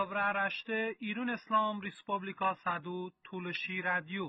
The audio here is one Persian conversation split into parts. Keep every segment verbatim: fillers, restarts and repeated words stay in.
Anvra Rashte İran İslam Respublika Sadu Tulshi Radio.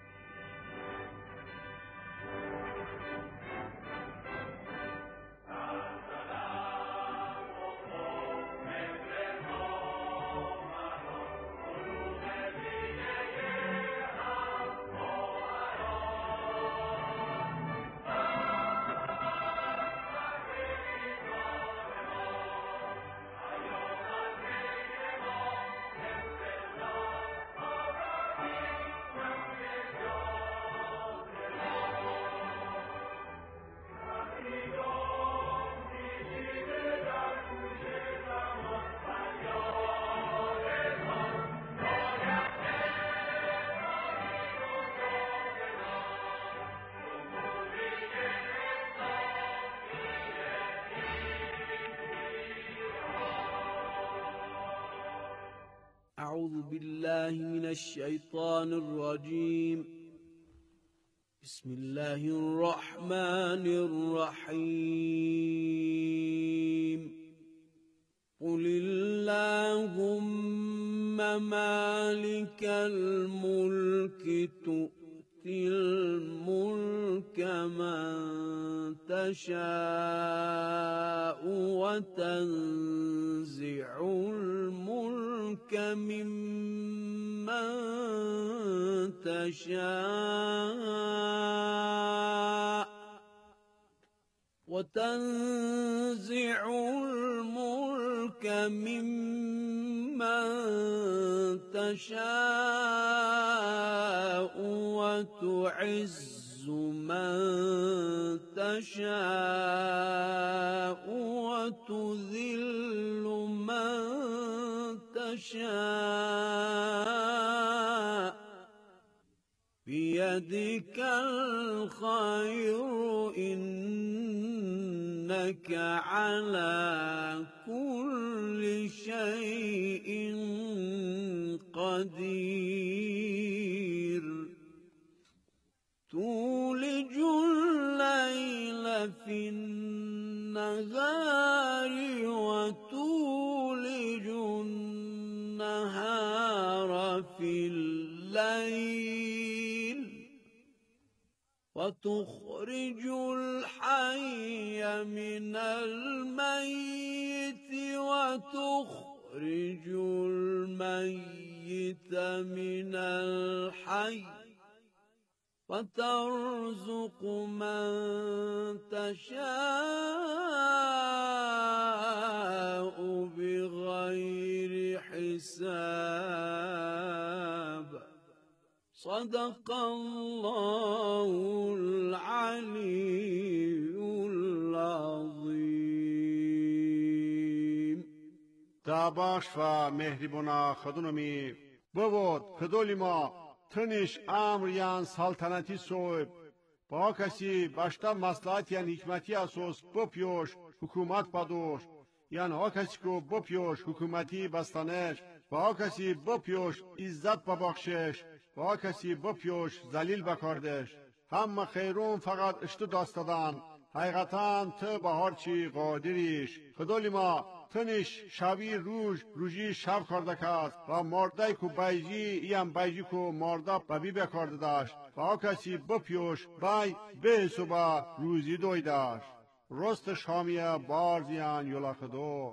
أعوذ بالله من الشيطان الرجيم. بسم الله الرحمن الرحيم. قل اللهم مالك الملك تؤتي الملك من تشاء وتنزع الملك ممن تشاء وتنزع الملك ممن تشاء وتعز من تشاء وتذل من تشاء بيدك الخير إنك على كل شيء قدير. تولج الليل في النهار وتولج النهار في الليل وتخرج الحي من الميت وتخرج الميت من الحي وترزق من تشاء بغير حساب. صدق الله العلي العظيم. داباش و مهربونا خدونمی بود خدولی ما تنش امر یان سلطنتی صوب با کسی باشتا مصلحت یان حکمتی اساس بپیوش حکومت پادوش یان ها کسی کو بپیوش حکومتی بستانش با کسی بپیوش عزت ببخشش با کسی بپیوش ذلیل بکردش. هم خیرون فقط اشتو داستدان حقیقتا تو به هر چی قادریش. خدای ما تنش شبی روز روزی شب کرده کس و مرده کو بیجی ایم بیجی کو مرده ببی بکرده داشت و کسی بپیوش بای به صبح روزی دوی داشت. رست شامیه بارزیان یولا خدو.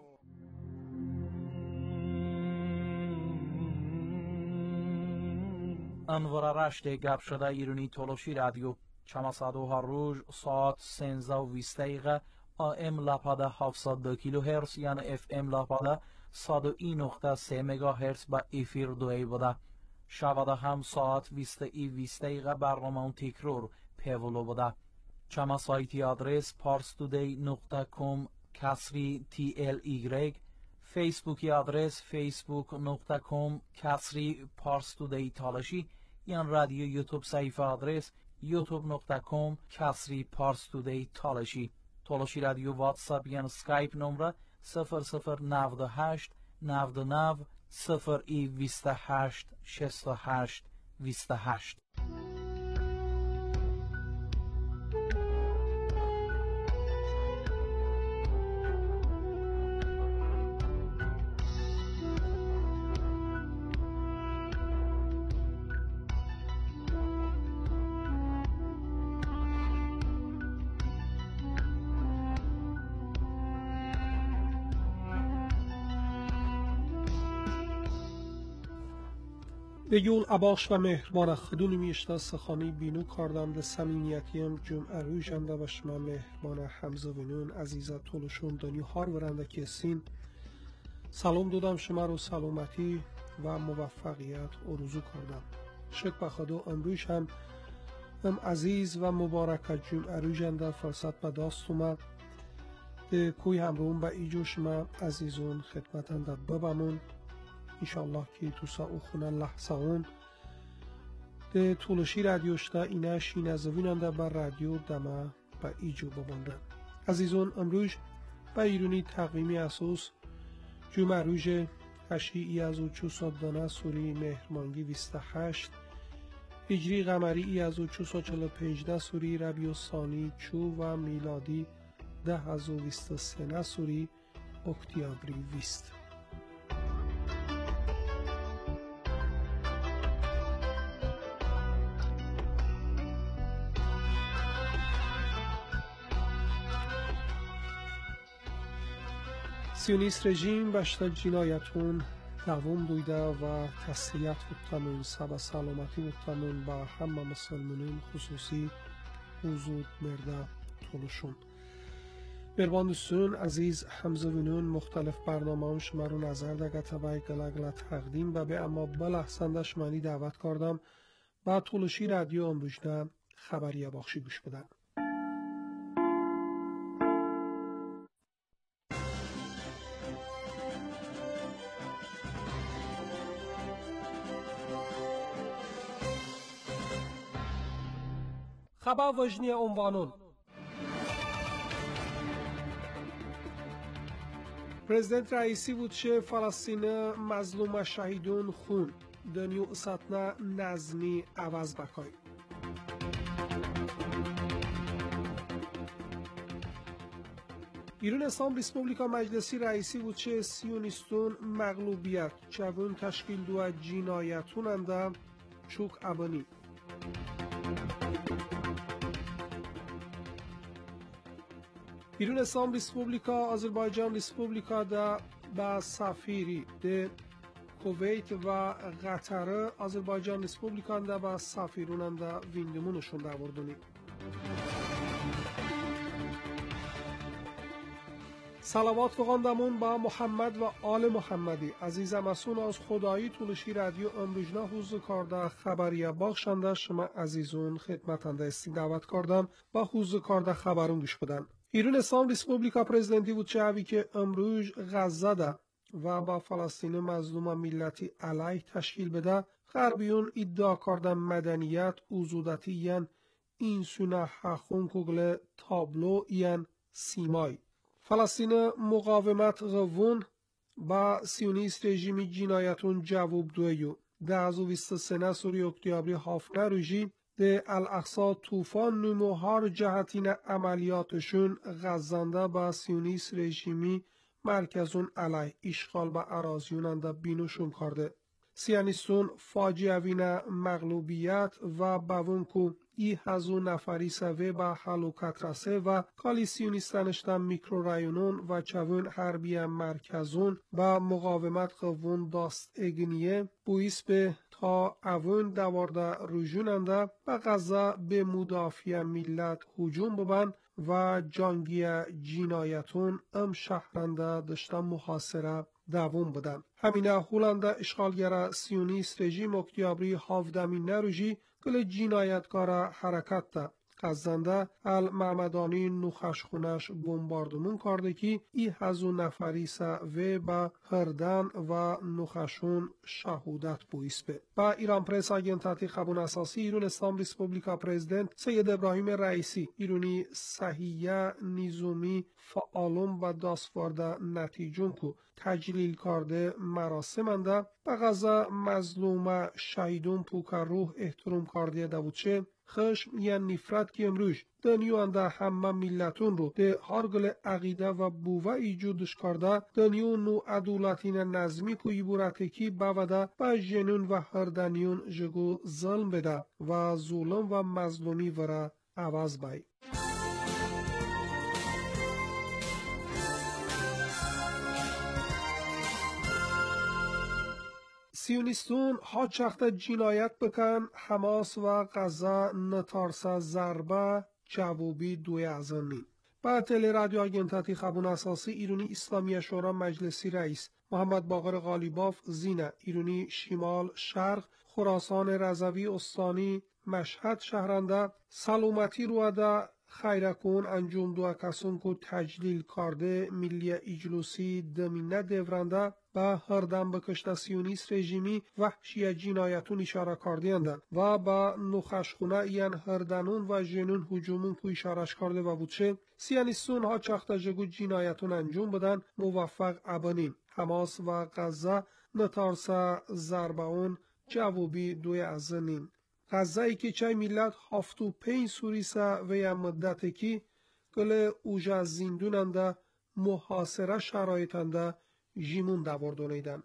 انوار رشته گپ شده ایرانی تولوشی رادیو چماسادو هر روز ساعت سنزده و بیست دقیقه آم لپاده هفتصد و دو کیلو هرتز یعنی اف ام لپاده صد و یک نقطه سه مگا هرتز با افیر دوی بوده. شباده هم ساعت بیست و بیست دقیقه برنامه تکرار پیولو بوده. چما سایتی آدرس parstoday نقطه com کسری تی ال ایگرگ، فیسبوکی آدرس facebook نقطه com کسری parstoday تالشی، یان رادیو یوتیوب صفحه آدرس youtube نقطه com کسری parstoday تالشی. تالشی رادیو واتساپ یان سکایپ نمره صفر صفر نود و هشت نود و نه صفر ای بیست و هشت شصت و هشت بیست و هشت. به yol abax ve mehrbana xuduni mişta saxani binu kardam de samimiyetiyim cüm'e rujanda ve şma mehrbana hamzavinun aziza toluşun dani har veranda kesin سلام دادم شما رو سلامتی و موفقیت آرزو کردم. شکر به خدا امروز هم ام عزیز و مبارک جمعه روزنده فرصت به دست اومد ده کوی همروم به ایجو شما عزیزون خدمتن در ببمون انشالله که تو سا او خونه لحظه اون ده طولشی رادیوشتا اینه شین زویننده بر رادیو دمه به ایجو ببندن. عزیزون امروز به ایرونی تقویمی اساس جمعه روز هشتی از و چوصد دانه سوری مهرمانگی بیست و هشت هجری قمری ای از و چوصد چل و پنجده سوری ربیع الثانی چو و میلادی ده از و بیست و سه سوری اکتیابری بیست. سیونیست رژیم باشتا جنایتون دوام بوده و تسلیت بودتمون سبا سلامتی بودتمون با همه مسلمانون خصوصی حضور مرده طولشون. بربان دوستون عزیز همزوینون مختلف برنامه هم شما رو نظر دگه تبای گلگل تقدیم و به اما بلحسنده شمانی دعوت کردم با طولشی رادیو امروزده خبری باخشی گوش بدن. خبر وجنی عنوانون پرزیدنت رئیسی بود چه فلسطین مظلوم شهیدون خون دنیو ساتنا نظمی عوض بکای ایران اسلام ریسپوبلیکا مجلسی رئیسی بود چه سیونیستون مغلوبیت چون تشکیل دو جنایتون انده چوک ابانی ایران اسلام ریسپوبلیکا آذربایجان ریسپوبلیکا دا با سفیری ده کویت و قطر آذربایجان ریسپوبلیکا دا با سفیرون دا ویندمونشون دا وردونی صلوات بخواندمون با محمد و آل محمدی عزیزم اسون از خدایی طولشی رادیو امروزنا حوض کارده خبریه باخشنده شما عزیزون خدمتنده استی دعوت کردم با حوض کارده خبرون گوش بدن. ایران اسلام ریسپوبلیکا پرزیدنتی بود چه که امروز غزه ده و با فلسطین مظلوم ملتی علیه تشکیل بده غربیون ادعا کردن مدنیت اوزودتی ین این سونه حخون کگل تابلو ین سیمای فلسطین مقاومت غوون با سیونیست رژیمی جنایتون جواب دویو ده از و بیست و سه سوری اکتیابری هافنه روژی ده الاقصا طوفان نمو هر جهتین عملیاتشون غزنده با سیونیست رژیمی مرکزون علیه اشغال با اراضیوننده بینوشون کرده. سیانیستون فاجعوین مغلوبیت و باونکو ای هزو نفری سوه با حلوکت رسه و کالی سیونیستانشتن میکرو رایونون و چوون حربی مرکزون با مقاومت قوون داست اگنیه بویس به تا اوون دوارده روژوننده و غزه به مدافع ملت هجوم ببن و جانگی جنایتون ام شهرنده داشتن محاصره دوام بدن. همینه هولنده اشغالگر سیونیست رژیم اکتیابری هفدمین نروژی کل جنایتکار حرکت ده. غزنده المعمدانی نوخشخونش بمباردمون کرده که ای هزو نفری و با هردن و نوخشون شهودت بویس به. با ایران پرس آگنتاتی خبون اساسی ایران اسلام ریسپوبلیکا پرزیدنت سید ابراهیم رئیسی ایرونی صحیه نیزومی فعالم و داستوارده نتیجون کو تجلیل کرده مراسمنده با غزه مظلوم شهیدون پوکر روح احترام کرده دبوچه خشم یا نفرت که امروز دنیو انده همه ملتون رو ده هرگل عقیده و بوه ایجودش کرده دنیو نو عدولتین نظمی که ایبورته کی بوده با جنون و هردنیون جگو ظلم بده و ظلم و مظلومی وره عوض بای. سیونیستون ها چخت جینایت بکن حماس و غزه نتارسا ضربه جوابی دوی ازنین. با تل رادیو آگنتاتی خبون اساسی ایرونی اسلامی شورا مجلسی رئیس محمد باقر غالیباف زینه ایرونی شمال شرق خراسان رضوی استانی مشهد شهرنده سلامتی روده خیرکون انجام دو کسون کو تجلیل کرده ملی اجلوسی دمینه دورنده با هردم بکشت سیونیست رژیمی وحشی جنایتون اشاره کردند و با نخشخونه یان هردنون و جنون هجومون کو اشارش کرده و بودشه سیانیستون ها چخت جگو جنایتون انجام بدن موفق ابانین حماس و غزه نتارسا ضربون جوابی دوی ازنین. غزه ای که چای ملت هفتو پین سوریسه و یا مدت کی گل اوجا زیندوننده محاصره شرایطنده جیمون دوردونیدن.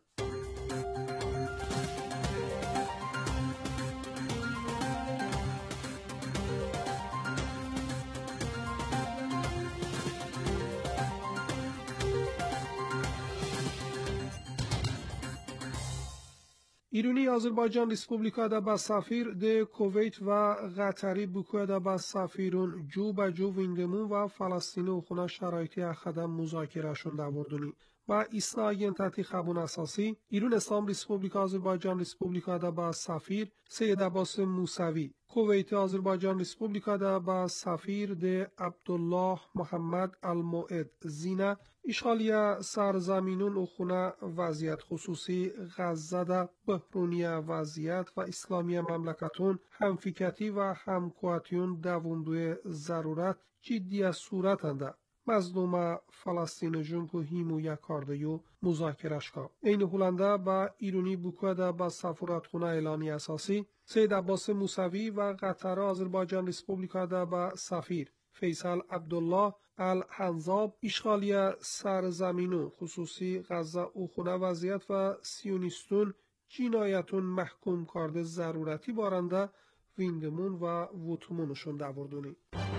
ایرونی آذربایجان ریسپوبلیکا دا با سفیر ده کویت و قطری بوکو دا با سفیرون جو با جو ویندمون و فلسطینی و خونه شرایطی اخدم مذاکره شون دوردونی. با ایسنا آگنتاتی خبون اساسی ایرون اسلام ریسپوبلیکا آذربایجان ریسپوبلیکا دا با سفیر سید عباس موسوی کویت آذربایجان ریسپوبلیکا دا با سفیر ده عبدالله محمد الموعد زینه اشغالیا سرزمینون و خونه وضعیت خصوصی غزه دا بحرونی وضعیت و اسلامی مملکتون همفکتی و همکواتیون دووندوی ضرورت جدی صورتنده مظلوم فلسطین جنکو هیمو یا کاردیو مذاکرش کا. این هولنده با ایرونی بوکوده با سفارتخونه اعلانی اساسی سید عباس موسوی و قطر آذربایجان ریسپوبلیکا دا با سفیر فیصل عبدالله الحنزاب اشغالی سرزمینو خصوصی غزه و خونه وضعیت و سیونیستون جنایتون محکوم کرده ضرورتی بارنده ویندمون و ووتمونشون دوردونی.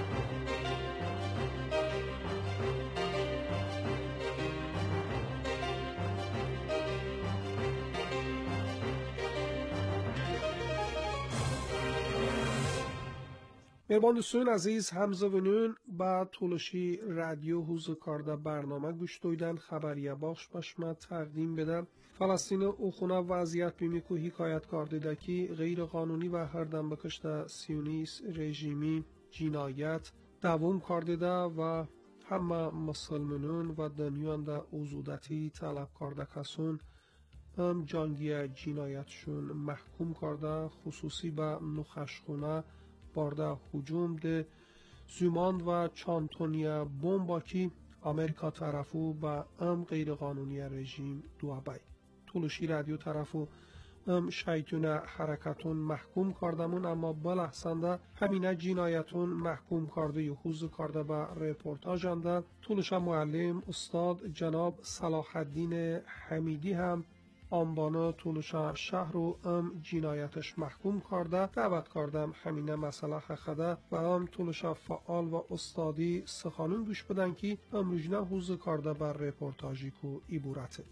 مهربان دوستان عزیز همزبانون با طولشی رادیو حوز کارده برنامه گوش دویدن خبریه باخش باشما تقدیم بدن فلسطین او خونه وضعیت بیمیکو حکایت کرده که غیر قانونی و هردم بکشته سیونیست رژیمی جنایت دوام کرده و همه مسلمانون و دنیان دا اوزودتی طلب کرده کسون هم جانگی جنایتشون محکوم کرده خصوصی به نخشخونه بارده حجوم ده زوماند و چانتونیا بومبا کی امریکا طرفو با ام غیر قانونی رژیم دوابای طولشی رادیو طرفو ام شایتون حرکتون محکوم کردمون اما بلحسنده همینه جنایتون محکوم کرده یو حوز کرده با رپورتاجنده طولش معلم استاد جناب صلاح الدین حمیدی هم آنبانه طولشا شهر و ام جنایتش محکوم کرده دعوت کردم همینه مسئله خده و ام طولشا فعال و استادی سخانون گوش بدن که ام رجنه حوز کرده بر رپورتاجی کو ایبورته.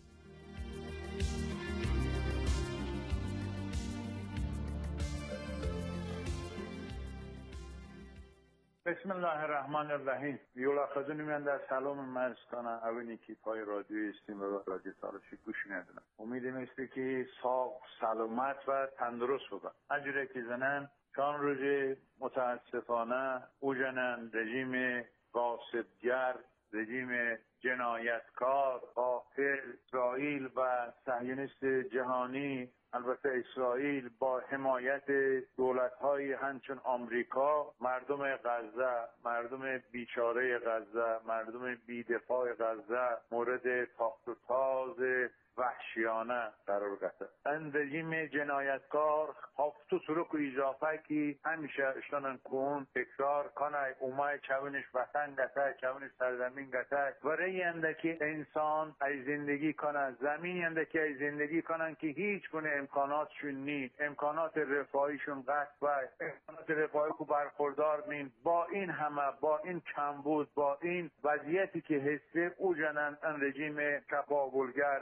بسم الله الرحمن الرحیم. یولا خزونی من در سلام مرستانه اوینی که پای رادیو استیم و رادیو تالشی گوش میدونم. امیدیم است که ساق سلامت و تندرست بود. اجوره که زنن چند روز متاسفانه او جنن رژیم غاصبگر رژیم جنایتکار قاتل اسرائیل و صهیونیست جهانی البته اسرائیل با حمایت دولت‌های همچون آمریکا مردم غزه مردم بیچاره غزه مردم بی‌دفاع غزه مورد تاخت و تاز وحشیانه قرار گرفته. این رژیم جنایتکار هفتو سرک و اضافه که همیشه اشتانن کن تکرار کنه اومای چونش وطن گته چونش سرزمین گته و رینده که انسان ای زندگی کنه زمین ینده که ای زندگی کنن که هیچ گونه امکاناتشون نیست امکانات رفاهیشون قطع و امکانات رفاهی کو برخوردار نین با این همه با این کمبود با این وضعیتی که حسه او جنن این رژیم کپاولگر این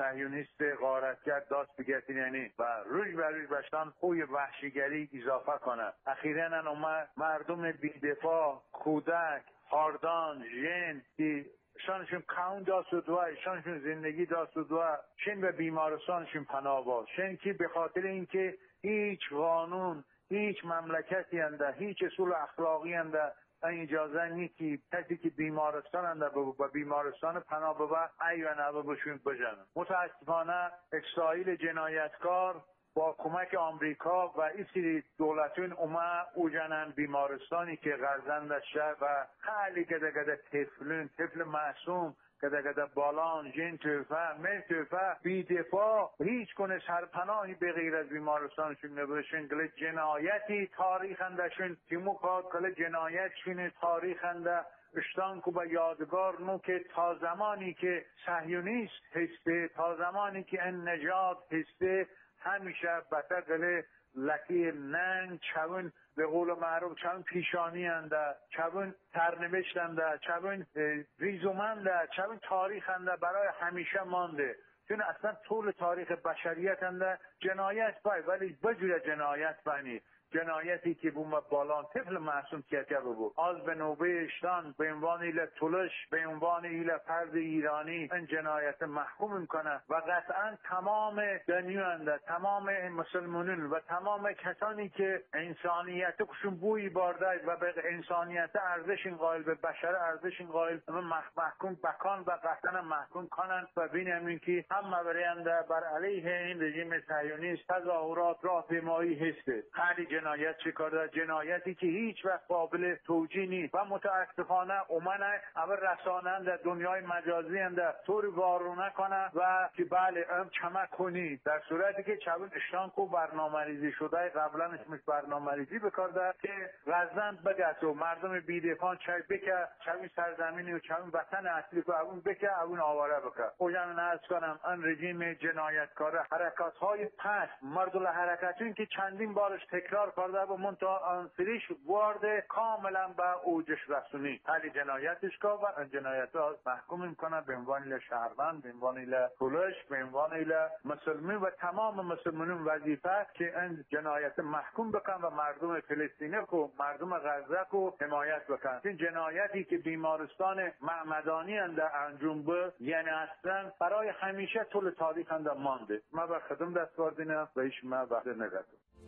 صهیونیست غارتگر داست بگتینی و روز بر روز بشتان خوی وحشیگری اضافه کنه. اخیراً اومد مردم بی‌دفاع، کودک، هاردان، ژن که شانشون کون داست و دوه، شانشون زندگی داست و دوه، شن به بیمارستانشون پناه با، شن که به خاطر اینکه هیچ قانون، هیچ مملکتی انده، هیچ اصول اخلاقی انده این اجازه نیست که کسی که بیمارستان انده به بیمارستان پناه ببه ایوانه بشون بجنن. متاسفانه اسرائیل جنایتکار با کمک آمریکا و این سری دولتون اومد او جنن بیمارستانی که غرزندش و خیلی گده گده طفلون، طفل معصوم گده گده بالان، جن توفه، مل توفه، بی دفاع، هیچ کنه سرپناهی به غیر از بیمارستانشون نبودشون. گله جنایتی تاریخ اندشون تیمو کاد گله جنایتشون تاریخ انده اشتان کو به یادگار نو که تا زمانی که صهیونیست هسته، تا زمانی که این نژاد هسته، همیشه بطر گله لکی ننگ چون به قول معروف چون پیشانی انده، چون ترنوشت انده، چون ریزومنده، چون تاریخ انده برای همیشه مانده. چون اصلا طول تاریخ بشریت انده جنایت بای ولی بجور جنایت بانی جنایتی که بوم بالان طفل معصوم کیکه بود از به نوبه اشتان به عنوان ایل طولش به عنوان ایل فرد ایرانی این جنایت محکوم میکنه و قطعا تمام دنیا انده، تمام مسلمانون و تمام کسانی که انسانیت کشون بوی بارده و به انسانیت ارزش قائل، به بشر ارزش قائل محکوم بکان و قطعا محکوم کنن و بینیم که هم برنده بر علیه این رژیم صهیونیست تظاهرات راهپیمایی هسته. خیلی جنایت چه کرده، جنایتی که هیچ وقت قابل توجیه نیست و متاسفانه اومنه اول رسانند در دنیای مجازی انده طور وارونه کنه و که بله ام چمک کنی در صورتی که چون اشتان کو برنامه ریزی شده قبلا اسمش برنامه ریزی بکرده که غزند بگت و مردم بیدفاع چای بکه چون سرزمینی و چون وطن اصلی کو اون بکه اون آواره بکه. اوجان ناز کنم ان رژیم جنایتکار حرکات های پس مردل حرکتون که چندین بارش تکرار کرده و منتها آنسریش وارد کاملا به اوجش رسونی خیلی جنایتش که و جنایت ها محکوم میکنه به عنوان ایل شهروند، به عنوان ایل پولش، به عنوان ایل مسلمی و تمام مسلمانون وظیفه که این جنایت محکوم بکن و مردم فلسطینی کو مردم غزه کو حمایت بکن. این جنایتی که بیمارستان معمدانی انده انجام به یعنی اصلا برای همیشه طول تاریخ انده مانده. ما به خدم دست واردینم و ایش ما وقت نگردم.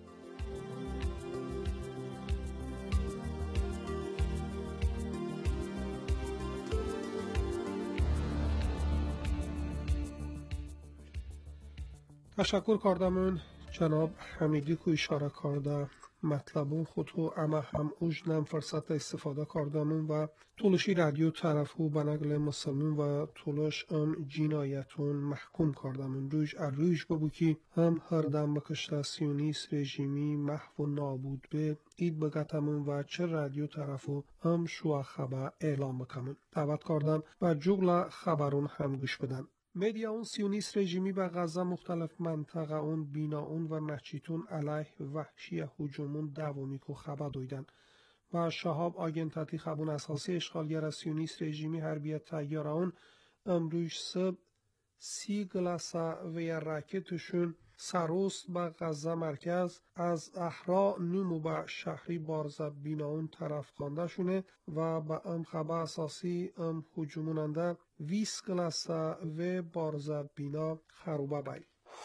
تشکر کردم جناب حمیدی که اشاره کرده مطلب خود و اما هم اوجنم فرصت استفاده کردم و طولشی رادیو طرفو به نقل مسلمون و طولش ام جنایتون محکوم کردم روش ارویش ببو که هم هر دم بکشته سیونیست رژیمی محو و نابود به اید بگتمون و چه رادیو طرفو هم شو خبر اعلام بکمون دعوت کردم و جغل خبرون هم گوش بدن. مدیا اون سیونیست رژیمی به غزه مختلف منطقه اون بینا اون و نچیتون علیه وحشی هجومون دوامی که خبر دویدن و شهاب آگنتاتی خبون اساسی اشغالگر سیونیست رژیمی حربیت تیاره اون امروش سب سی گلاسا و یا راکتشون سروست به غزه مرکز از احرا نمو به شهری بارزه بینا اون طرف خانده شونه و به ام خبر اساسی ام هجوموننده ویس گلاسا و بارزه بینا خروبه بای.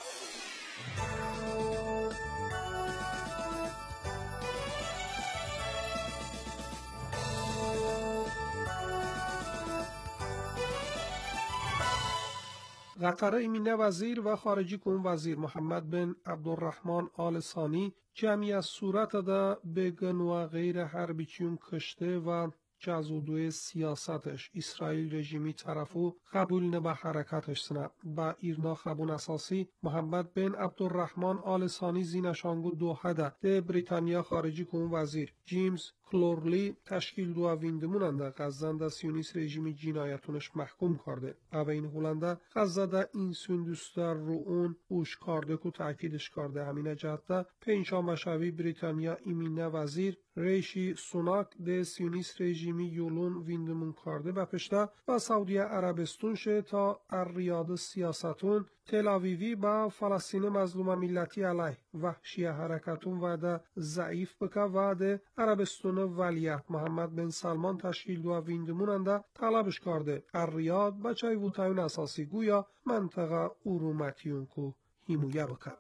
قطر امینه وزیر و خارجی کن وزیر محمد بن عبدالرحمن آل ثانی جمعی از صورت دا بگن و غیر حربی چون کشته و جزودوی سیاستش اسرائیل رژیمی طرفو قبول نبه حرکتش سنه با ایرنا خبون اساسی محمد بن عبدالرحمن آل ثانی زینشانگو دو هده ده بریتانیا خارجی کن وزیر جیمز کلورلی تشکیل دو ویندموننده غزنده سیونیست رژیمی جنایتونش محکوم کرده. او این هولنده غزده این سندوستر رو اون اوش کرده که تأکیدش کرده. همین جهت پنجشنبه شبی بریتانیا ایمینه وزیر ریشی سوناک ده سیونیست رژیمی rejimi yolun vindimun kardı ve peşte ve Saudiye Arabistan شه تا الریاض سیاستون تل آویوی با فلسطین مظلوم ملتی علیه وحشی حرکتون و ده ضعیف بکه و ده عربستان ولیت محمد بن سلمان تشکیل دو ویندمون انده طلبش کرده الریاض بچه وطایون اساسی گویا منطقه ارومتیون کو himuya bakar.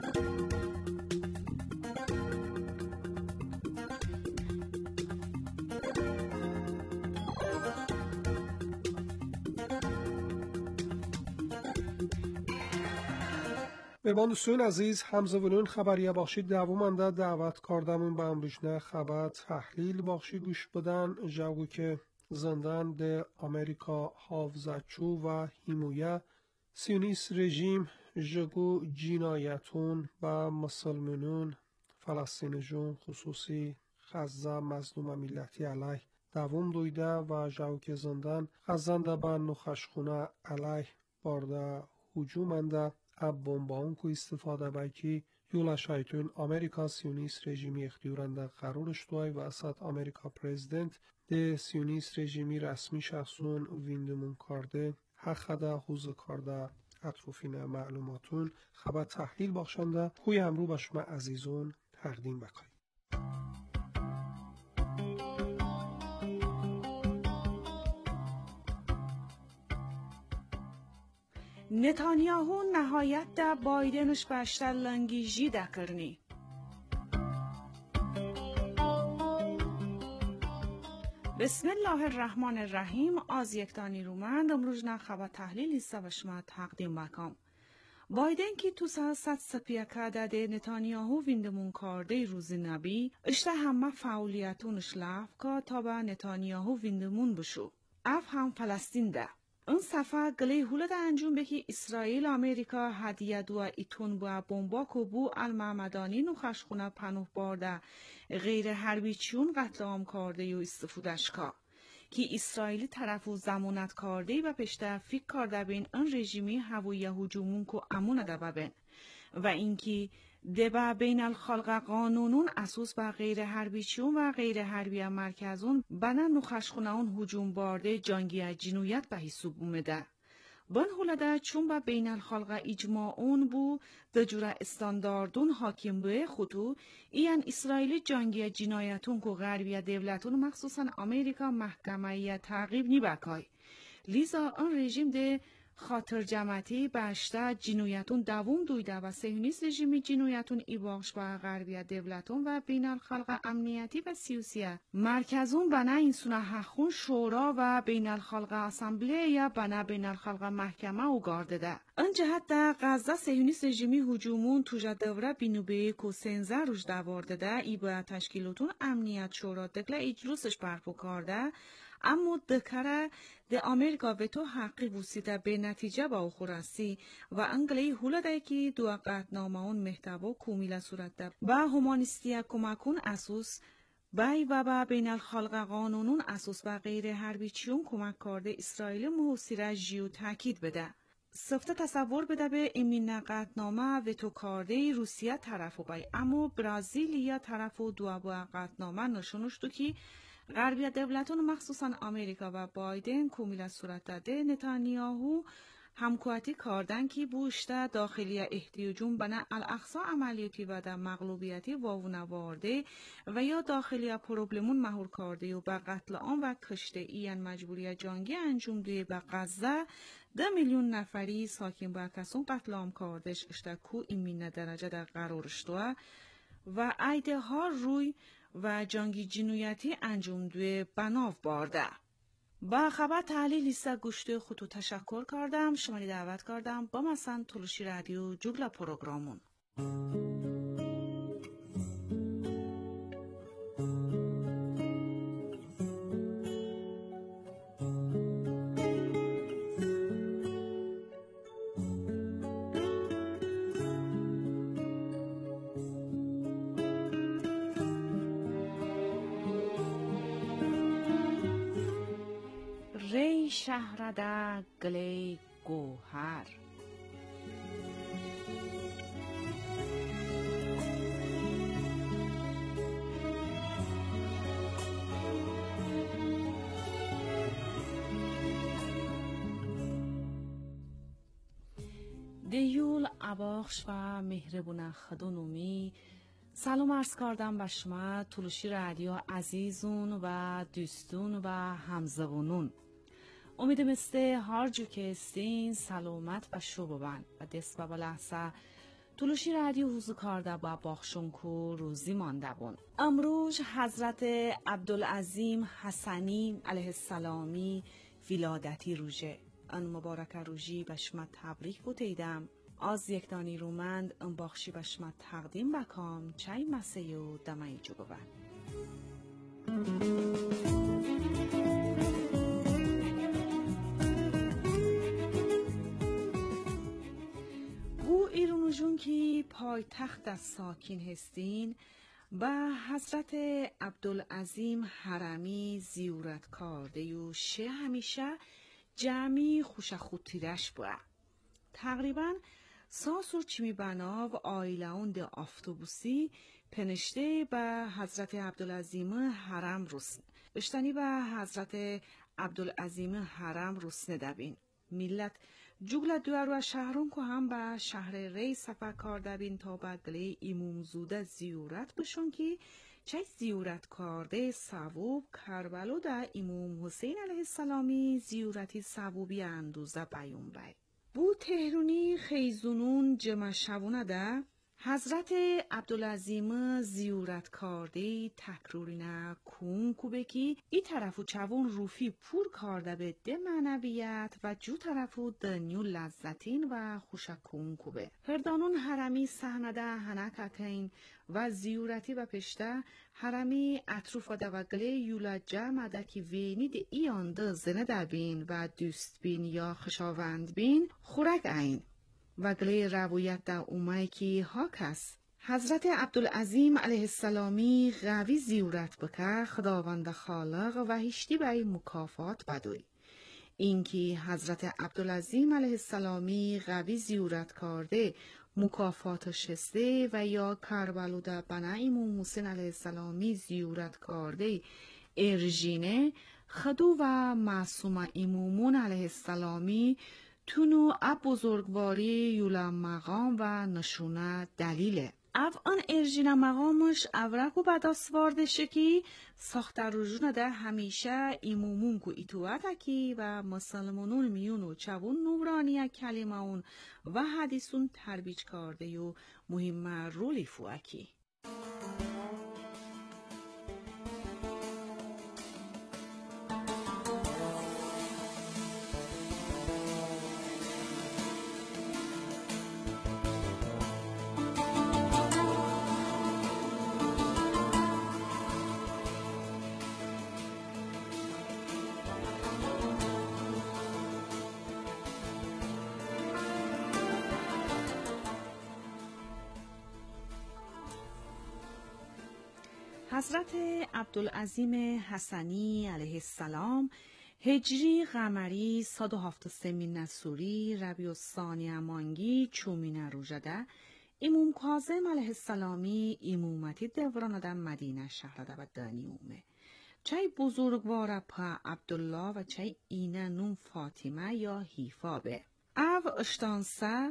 مهمان عزیز همزولون خبریه باشید دوامنده دعوت کردمون به امروزنه خبر تحلیل باشی گوش بدن جوگو که زندان ده امریکا حافظچو و himuya سیونیست رژیم جگو جنایتون و مسلمانون فلسطینیون خصوصی غزه مظلوم ملتی علیه دوام دویده و جاو که زندان غزنده به نخشخونه علیه بارده هجوم انده اب بمبان کو استفاده بکی یولا شایتون امریکا سیونیست رژیمی اختیارنده قرارش دوی و اسد امریکا پرزیدنت ده سیونیست رژیمی رسمی شخصون ویندمون کرده حقده حوز کرده اطروفین معلوماتون خبر تحلیل بخشنده خوی همرو به شما عزیزون تقدیم بکنیم. نتانیاهو نهایت ده بایدنش باشتر لنگیجی ده کرنی. بسم الله الرحمن الرحیم. از یکتانی رومند امروز نه خبر تحلیل لیسته و شما تقدیم بکم. بایدن که تو سیاست سپیه کرده ده نتانیاهو ویندمون کرده روز نبی اشته همه فعالیتونش لعف که تا به نتانیاهو ویندمون بشو. اف هم فلسطین ده. این صفحه گلی هولد انجام بکی اسرائیل امریکا هدیه دو ایتون با بمبا کو بو المعمدانی نو خشخونه پنوه بارده غیر حربی چون قتل عام کرده و استفودش که که اسرائیلی طرف و زمانت کرده و پشته فکر کرده بین این رژیمی هویه هجومون کو امون ده ببین و اینکه دبا بین الخلق قانونون اساس با غیر حربی چون و غیر حربی مرکزون بنا نخشخونه اون هجوم بارده جنگی جنویت به حساب اومده. بن هولده چون با بین الخلق اجماعون بو دجور استانداردون حاکم به خطو این اسرائیلی جنگی جنایتون که غربی دولتون مخصوصا امریکا محکمه تعقیب نی بکای. لیزا اون رژیم ده خاطر جمعیتی باشته جنایتون دوام دویده و صهیونیست رژیمی جنایتون ایباخش با غربی دولتون و بین الخلق امنیتی و سیاسیه مرکزون بنا این سونه حخون شورا و بین الخلق اسامبله یا بنا بین الخلق محکمه او گارده ده. این جهت در غزه صهیونیست رژیمی هجومون توجه دوره بینوبه کو سنزه روش دوارده ده ای با تشکیلاتون امنیت شورا دکله اجلوسش برپو کرده اما دکره ده امریکا به تو حقی بوسیده به نتیجه با خورستی و انگلی هولده که دو قطنامه اون محتوا کومیل صورت ده با همانیستی کمکون اساس بای و با بین الخلق قانونون اساس و غیر حربی چیون کمک کرده اسرائیل محاصره جیو تاکید بده. سفته تصور بده به امین قطنامه و تو کرده روسیه طرفو بای اما برازیلیا طرفو دو با قطنامه نشونش دو که غربی دولتون مخصوصا امریکا و بایدن کومیل صورت داده نتانیاهو همکواتی کردن که بوشته داخلی احتیاجون بنا الاقصا عملیاتی و در مغلوبیتی واونا وارده و یا داخلی پروبلمون مهور کرده و به قتل عام و کشته این مجبوری جنگی انجام ده به غزه ده میلیون نفری ساکن با کسون قتل عام کردش اشته کو ایمین درجه در قرارش دوه و ایده ها روی و جنگی جنایتی انجام دوی بناو بارده. با خبر تحلیل لیسته گوشت خودتو تشکر کردم. شما دعوت کردم با مثلا تلوشی رادیو جوگلا پروگرامون. ری شهرده گلی گوهر دیول اباخش و مهربون خدونومی سلام عرض کردم به شما تلوشی رادیو عزیزون و دوستون و همزبونون. امیدم استه هر جو که استین سلامت و شوبان و دست و لحظه تلوشی رادیو حوزو کارده با باخشون کو روزی مانده بون. امروز حضرت عبدالعظیم حسنی علیه السلامی ولادتی روژه. ان مبارک روژی به شما تبریک بودیدم. از یک دانی رومند ان باخشی به شما تقدیم بکام چای مسیو دمای جو ببن. او ایرونوژون که پای تخت از ساکین هستین با حضرت عبدالعظیم حرمی زیورت کرده و شه همیشه جمعی خوش خودتیرش بود. تقریبا ساسور چمی بنا و آیلهون ده آفتوبوسی پنشته به حضرت عبدالعظیم حرم رسن. اشتنی به حضرت عبدالعظیم حرم رسنه دبین. ملت جگل دوارو شهرون که هم به شهر ری سفر کرده بین تا بدلی ایموم زوده زیورت بشون که چه زیورت کرده ثواب کربلو در ایموم حسین علیه السلامی زیورتی ثوابی اندوزه بیون بی. بو تهرونی خیزونون جمع شوونه ده حضرت عبدالعظیم زیورت کرده تکرورینه کون کوبه که ای طرفو چوون روفی پور کرده به ده معنویت و جو طرفو دنیو لذتین و خوشکون کوبه. هردانون حرمی سهنده هنکتین و زیورتی و پشته حرمی اطروف ده و گله یولا جمع ده که وینی ده ای آنده زنه ده بین و دوست بین یا خشاوند بین خورک این. و گله روایت در اومای که ها کس حضرت عبدالعظیم علیه السلامی غوی زیورت بکه خداوند خالق و هشتی بای مکافات بدوی. اینکه حضرت عبدالعظیم علیه السلامی غوی زیورت کرده مکافات شسته و یا کربلو در بنای ایموم حسین علیه السلامی زیورت کرده ارژینه خدو و معصوم ایمومون علیه السلامی تونو اب بزرگواری یولا مقام و نشونه دلیله. او آن ارژین مقامش اورک و بداسوارده شکی ساخته روژونه ده همیشه ایمومون کو ایتواتکی و مسلمانون میونو چوون نورانی کلمه اون و حدیثون تربیج کرده و مهم رولی فوکی. حضرت عبدالعظیم حسنی علیه السلام هجری قمری صد و هفتاد و سه نصوری ربیع الثانی امانگی چومین روژده ایموم کاظم علیه السلامی ایمومتی دوران مدینه شهرده و دانیومه. چای بزرگوار پا عبدالله و چای اینه نون فاطمه یا هیفابه. او اشتانسه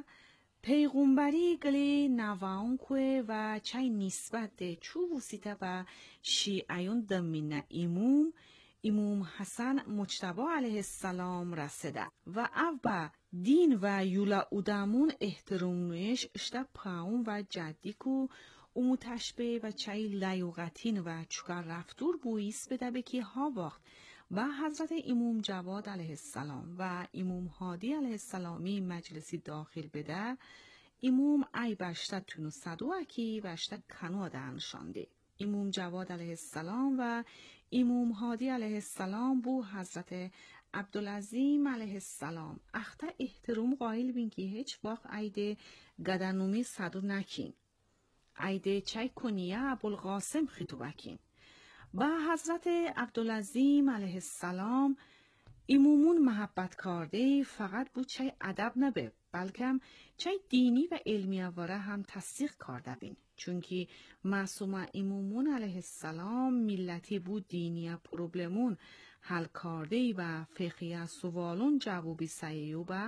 پیغمبری گلی نواون کوه و چای نسبت ده چو وسیطه و شیعیون دمینه ایموم ایموم حسن مجتبی علیه السلام رسیده و او با دین و یولا اودامون احترامش اشته پاون و جدی کو امو تشبه و چای لیوغتین و چکر رفتور بویس بده بکی ها وقت و حضرت ایموم جواد علیه السلام و ایموم هادی علیه السلامی مجلسی داخل بده ایموم ای بشته تونو صدو اکی بشته کنو دانشانده. ایموم جواد علیه السلام و ایموم هادی علیه السلام بو حضرت عبدالعظیم علیه السلام اخته احترام قائل بین که هیچ وقت ایده گدنومی صدو نکین. ایده چای کنیه ابوالقاسم خیتو بکین. با حضرت عبدالعظیم علیه السلام ایمومون محبت کرده فقط بود چای ادب نبه بلکه چای دینی و علمی واره هم تصدیق کرده بین چونکه معصوم ایمومون علیه السلام ملتی بود دینی پروبلمون حل کرده و فقهی سوالون جوابی سیو با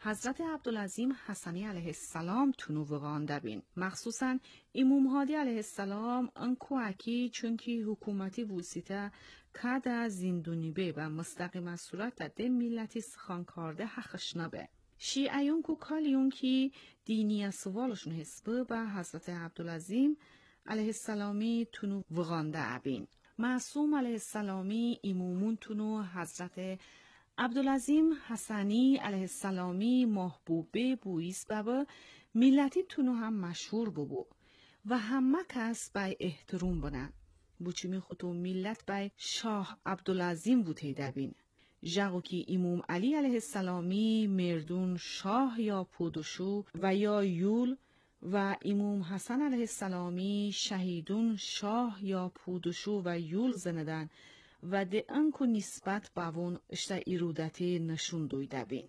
حضرت عبدالعظیم حسنی علیه السلام تونو وغان دبین. مخصوصاً امام هادی علیه السلام انکو اکی چونکی حکومتی وسیطه که در زندونی به و مستقیم از صورت ده ملتی سخان کرده حقش نبه. شیعیون کو کالیون کی دینی سوالشون حسبه به حضرت عبدالعظیم علیه السلامی تونو وغانده ابین. معصوم علیه السلامی امامون تونو حضرت عبدالعظیم حسنی علیه السلامی محبوبه بویس بابا ملتی تونو هم مشهور ببو و همه کس بای احترام بنن. بوچمی خودو ملت بای شاه عبدالعظیم بوده دبین. جاگو کی امام علی علیه السلامی مردون شاه یا پودشو و یا یول و امام حسن علیه السلامی شهیدون شاه یا پودشو و یول زندن و ده انکو نسبت باون اشتا ایرودتی نشون دویده بین.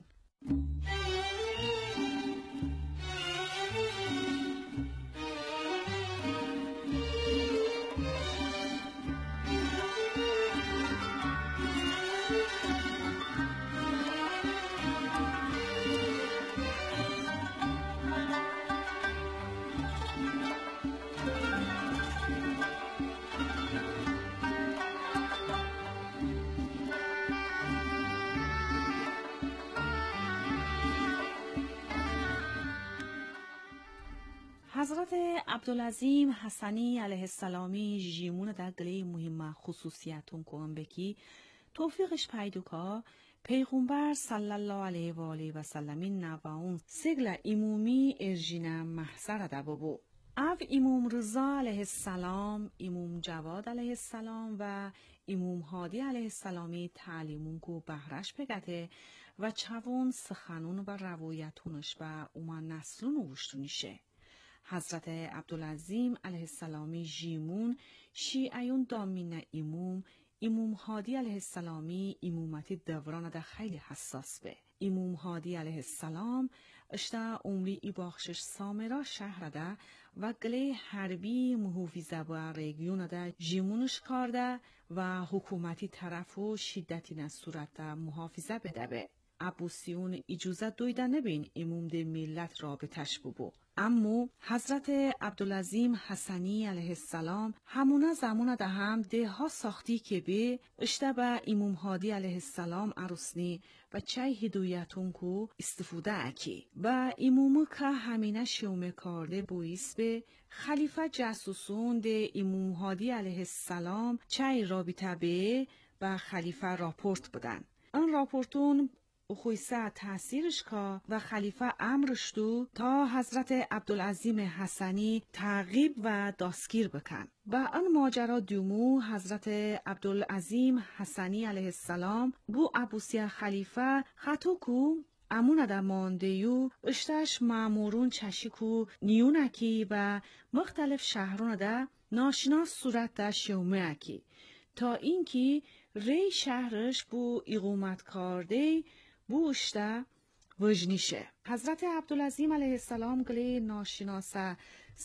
حضرت عبدالعظیم حسنی علیه السلامی جیمون در گلی مهم خصوصیتون کن بکی توفیقش پیدوکا پیغمبر صلی الله علیه و آله و سلمین نواون سگل امومی ارجینم محصر دبابو. او امام رضا علیه السلام، امام جواد علیه السلام و امام هادی علیه السلامی تعلیمون کو بهرش پگته و چوون سخنون و روایتونش و اومن نسلون وشتونیشه. حضرت عبدالعظیم علیه السلامی جیمون شیعیون دامین اموم امام هادی علیه السلامی امومتی دوران ده خیلی حساس به. امام هادی علیه السلام اشتا عمری ای باخشش سامرا شهر ده و گله حربی محافظه با ریگیون ده جیمونش کرده و حکومتی طرف و شدتی نصورت ده محافظه بده به. عباسیون اجازه دویده نبین امام ده ملت رابطش ببو. اما حضرت عبدالعظیم حسنی علیه السلام همونا زمونا ده هم ده ها ساختی که به اشتبه امام هادی علیه السلام عروسنی و چای هدایتون کو استفاده اکی و امامو که همینه شومه کرده بویس به خلیفه جاسوسون ده امام هادی علیه السلام چای رابطه به با خلیفه راپورت بدن. آن راپورتون خویسه تأثیرش که و خلیفه امرش دو تا حضرت عبدالعظیم حسنی تعقیب و دستگیر بکن. با آن ماجرا دومو حضرت عبدالعظیم حسنی علیه السلام بو عبوسی خلیفه خطو کو امون ده ماندهیو اشتش معمورون چشیکو نیونکی و مختلف شهرون ده ناشناس صورت ده شومه اکی تا اینکی ری شهرش بو اقامت کرده بوشته وجنیشه. حضرت عبدالعظیم علیه السلام گلی ناشناسه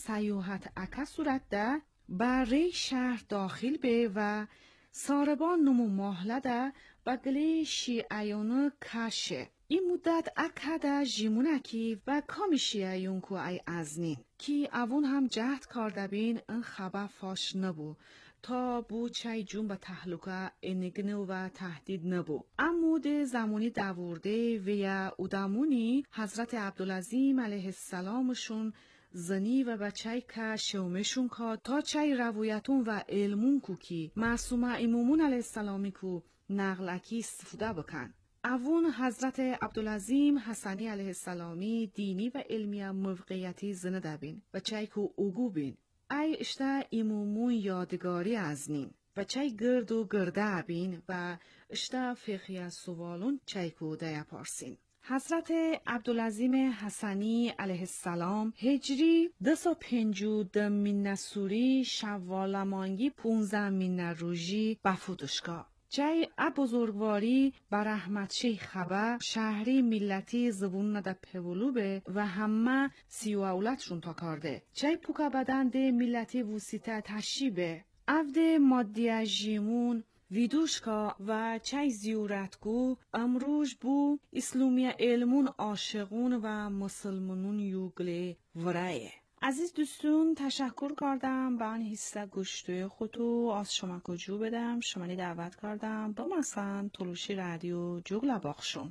سیوحت اکا صورت ده بر شهر داخل به و ساربان نمو محله ده و گلی شیعیون کشه. این مدت اکا ده جیمونکی و کامی شیعیون کو ای ازنین کی اون هم جهد کرده بین این خبر فاش نبو تا بو چای جون به تحلقه انگنه و تهدید نبو. امود زمانی دورده و یا ادامونی حضرت عبدالعظیم علیه السلامشون زنی و بچه که شومشون که تا چای روایتون و علمون کو کی معصومه امامون علیه السلامی کو نقلکی استفاده بکن. اون حضرت عبدالعظیم حسنی علیه السلامی دینی و علمی موقعیتی زنه دبین و چای کو اوگو بین. ای اشتا امامون یادگاری ازنین و چای گرد و گرده بین و اشتا فقهی سوالون چای کو دیا پارسین. حضرت عبدالعظیم حسنی علیه السلام هجری ده سو پنجو ده من سوری شوال مانگی پونزه من روژی بفودشگاه. جای بزرگواری بر احمد شیخ خبر شهری ملتی زبون نده پولوبه و همه سیو اولتشون تا کرده. جای پوکا بدن ده ملتی وسیطه تشیبه. افده مادی جیمون ویدوشکا و چای زیورتگو امروز بو اسلومی علمون عاشقون و مسلمانون یوگلی ورایه. عزیز دوستون تشکر کردم به آن حصه گوشتوی خودو از شما کجو بدم شمانی دعوت کردم با مثلا تلوشی رادیو جوگلا باخشون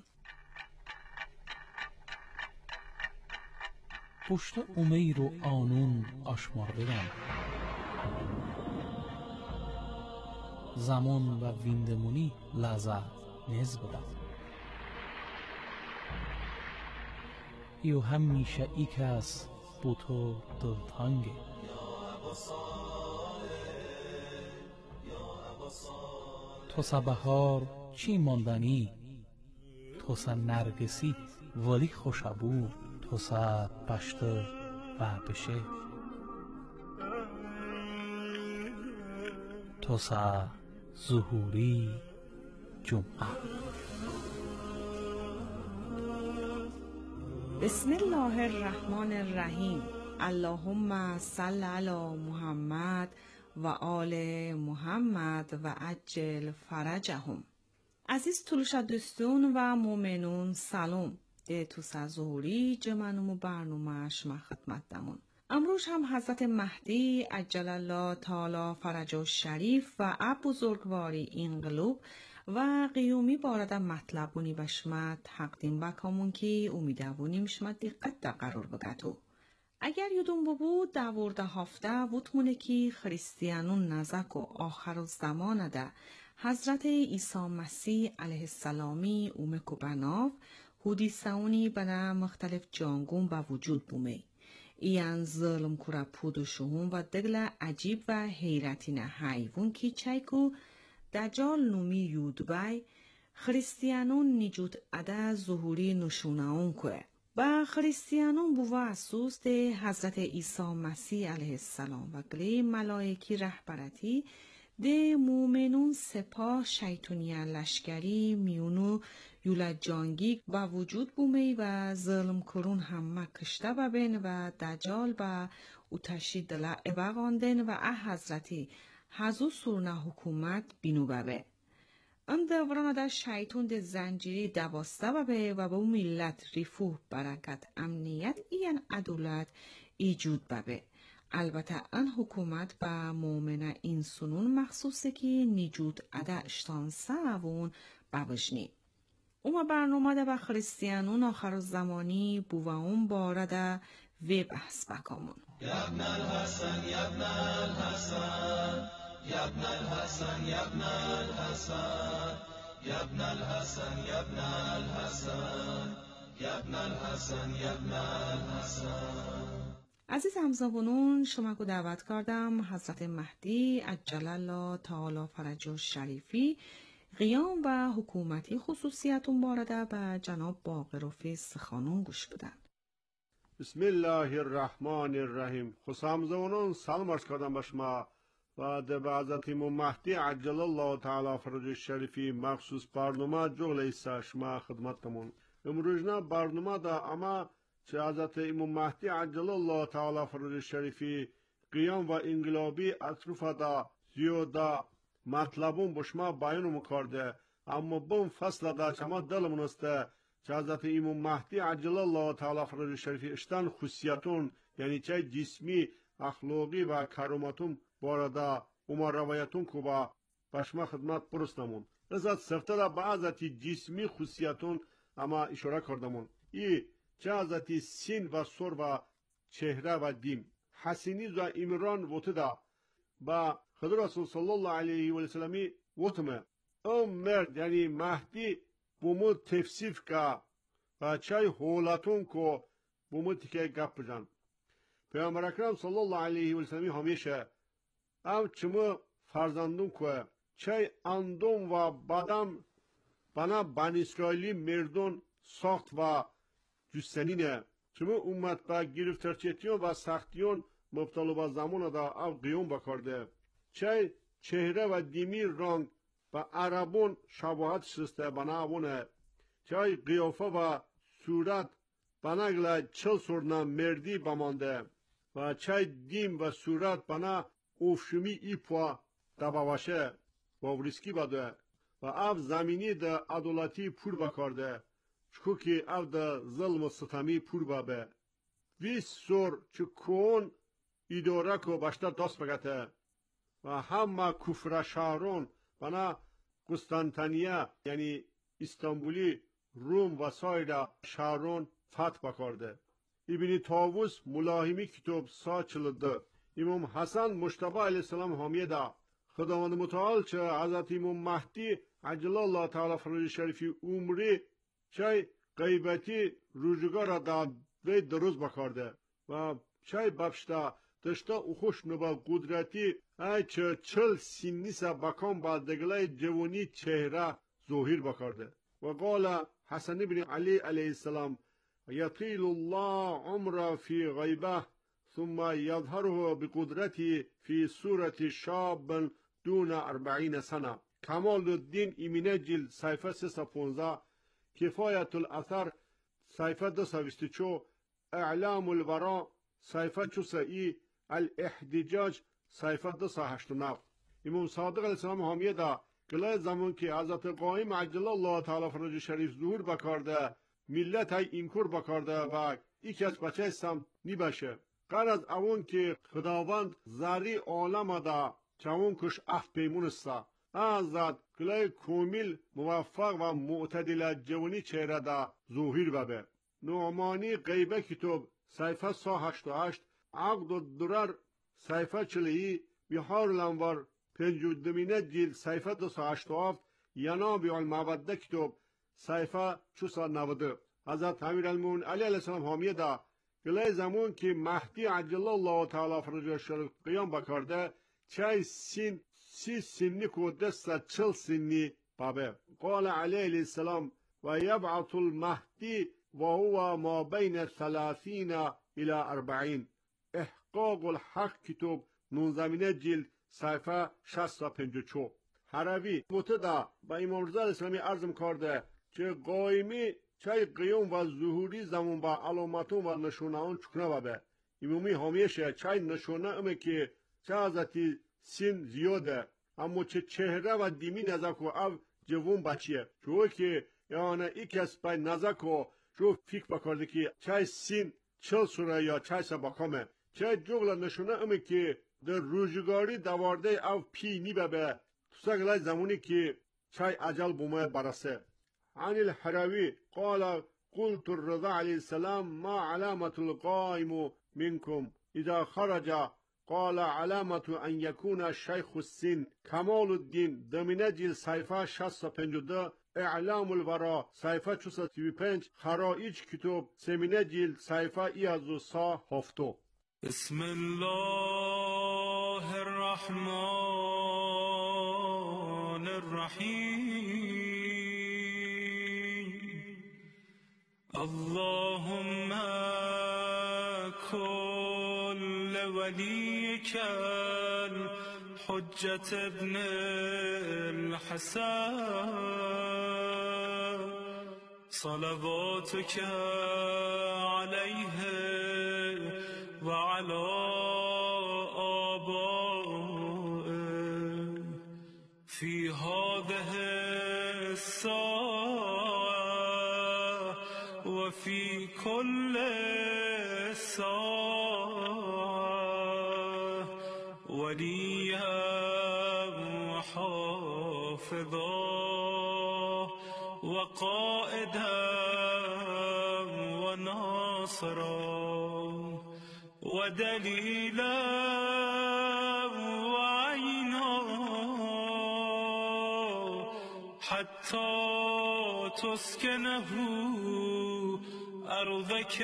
پشت امیر و آنون آشمار بدم زمان و ویندمونی لحظه نز بدم ایو همیشه ای کس بو تو دلتانگه تو سا بهار چی ماندنی تو سا نرگسی ولی خوشبو تو سا پشت و بشه تو سا ظهوری جمعه. بسم الله الرحمن الرحیم. اللهم صل علی محمد و آل محمد و عجل فرجهم. عزیز طلوشا دوستون و مومنون سلام. ده تو سازوری جمعنمو برنامه شما خدمت دمون. امروز هم حضرت مهدی عجل الله تعالی فرجه شریف و اب بزرگواری انقلاب و قیومی بارد مطلبونی به شما تقدیم بکامون که امیدواریم شما دقت در قرار بگتو. اگر یادون ببود دوورده هفته وطمونه که خریستیانون نزک و آخر الزمان ده حضرت عیسی مسیح علیه السلامی اومک و بناو حدیثونی بنا مختلف جانگون به وجود بومه. ایان ظلم کرا پودوشون و دگل عجیب و حیرتین حیوان که چایکو دجال نومی یودبای خریستیانون نیجود ادا ظهوری نشوناون که با خریستیانون بوا اسوس ده حضرت عیسی مسیح علیه السلام و گلی ملائکی رهبرتی ده مومنون سپاه شیطونی لشکری میونو یولا جانگی و وجود بومی و ظلم کرون همه کشته ببین و دجال با اوتشی دلا اباقاندن و اه حضرتی حضو سورنا حکومت بینو ببه. ام دوران دا شیطون ده زنجیری دواسته ببه و با ملت رفوه برکت امنیت این عدالت ایجود ببه. البته ان حکومت با مومن این سنون مخصوصه که نیجود ادا اشتان سوون ببجنی. اوما برنامه ده با خریستیانون آخر زمانی بو اون بارده و بحث بکامون. یبن الحسن یبن الحسن یبن الحسن یبن الحسن یبن الحسن یبن الحسن یبن الحسن یبن الحسن. عزیز همزبانون شما کو دعوت کردم حضرت مهدی عجل الله تعالی فرجه شریفی قیام و حکومتی خصوصیتون بارده به جناب باقرفیس خانون گوش بدن. بسم الله الرحمن الرحیم. خسامزونون سلام عرض کردم به شما و به حضرت امام مهدی عجل الله تعالی فرجه شریفی مخصوص برنامه جغل ایسا شما خدمتتمون. امروزنا برنامه دا اما چه حضرت امام مهدی عجل الله تعالی فرجه شریفی قیام و انقلابی اطراف دا زیاده مطلبون بشما بیان مکرده اما بون فصل دا چما دلمون استه چه حضرت امام مهدی عجل الله تعالی فرجه شریفی اشتن خصوصیتون یعنی چه جسمی اخلاقی و کرامتون بارده اوما روایتون که با بشما خدمت پرستمون ازاد سفته دا بعضت جسمی خصوصیتون اما اشاره کردمون ای چه حضرت سین و سر و چهره و دیم حسینی و امران وطدا با خدا رسول صلی الله علیه و سلمی وطمه ام مرد یعنی مهدی بومو تفسیف که و چای حولتون که بومو تیکه گپ بجن پیامبر اکرم صلی الله علیه و سلمی همیشه ام چمو فرزندون که چای اندون و بدم بنا بن اسرائیلی مردون ساخت و جستنینه چمو امت با گرفتارچیتیون و سختیون مبتلا به زمان دا او قیوم بکرده چای چهره و دیمی رنگ و عربون شباهت شسته بناونه چای قیافه و صورت بناگل چل سرنا مردی بمانده و چای دیم و صورت بنا افشمی ایپوا دباوشه و باوریسکی باده و اف زمینی ده عدالتی پور بکارده چکو که اف ده ظلم و ستمی پور بابه ویس سور چه کون ایداره که باشتر دست بگته و همه کفر شهرون بنا قسطنطنیه یعنی استانبولی روم و سایر شهرون فتح بکارده ابن طاووس ملاحمی کتاب سا چلده امام حسن مجتبی علیه السلام حامیده خداوند متعال چه حضرت امام مهدی عجل الله تعالی فرج شریفی عمری چه غیبتی روزگار دا وی دروز بکارده و چه ببشته دشتا اخوش نبا قدرتی ای چه چل سینیسا بکام با دگله جوانی چهره ظاهر بکارده و قال حسن بن علی علیه السلام یطیل الله عمره فی غیبه ثم یظهره بقدرتی فی صورت شاب دون اربعین سنه کمال الدین ایمینه جلد صفحه سیصد و پانزده کفایت الاثر صفحه دو سوه بیست و چهار اعلام الورا صفحه چهارصد الاحتجاج صفحه دو سوه هشتاد و نه امام صادق علیه السلام حامیه ده گله زمان که حضرت قائم عجل الله تعالی فرج شریف ظهور بکارده ملت های اینکور بکارده و یکی از بچه سم نیبشه قرار از اون که خداوند زری عالم ده چون کش افت پیمون است ازد گله کامل موفق و معتدل جوانی چهره ده ظهور ببه نعمانی غیبه کتاب صفحه صد و هشتاد و هشت عقد و درر صفحه چلی بحار الانوار پنجو دمینه جلد صفحه دو سوه هشتاد و هفت ینابع الموده کتاب صفحه چهارصد و نود حضرت امیرالمومنین علی علیه السلام حامیه ده گله زمان که مهدی عجل الله تعالی فرج شریف قیام بکارده چای سین سی سنی کو دست چل سنی بابه قال علیه السلام و یبعث المهدی و هو ما بین ثلاثین الى اربعین احقاق الحق کتاب نونزمینه جلد صفحه شصت و پنجاه و چهار حروی متدا با امام رضا اسلامی عرضم کرده که قائمی چای قیام و ظهوری زمان با علامتون و نشونه اون چکنه بابه امامی همیشه چای نشونه امه که چه حضرتی سین زیاده اما چه چهره و دیمی نزاکو او جوون بچیه چون که یعنی ای کس بای نزاکو جو فکر بکرده که چای سین چل سوره یا چای سباکامه چای جغل نشونه امه که در روزگاری دوارده او پی نی ببه تساقلای زمانی که چای عجل بومه برسه عن الحراوی قال قلت الرضا علیه السلام ما علامت القائم منكم اذا خرج قال علامت ان یکون الشیخ السن کمال الدین دمینه جلد صفحه شصت و پنجاه و دو اعلام الورا صفحه چهارصد و سی و پنج خرائج کتاب سمینه جلد صفحه ایاز و سا هفتو بسم الله الرحمن الرحیم اللهم كل وليك الحجة ابن الحسن صلواتك عليه وعلى آبائه في هذه الساعة وفي كل ساعة وليا وحافظا وقائدا وناصرا ودليلا وعينا حتى تسكنه أرضك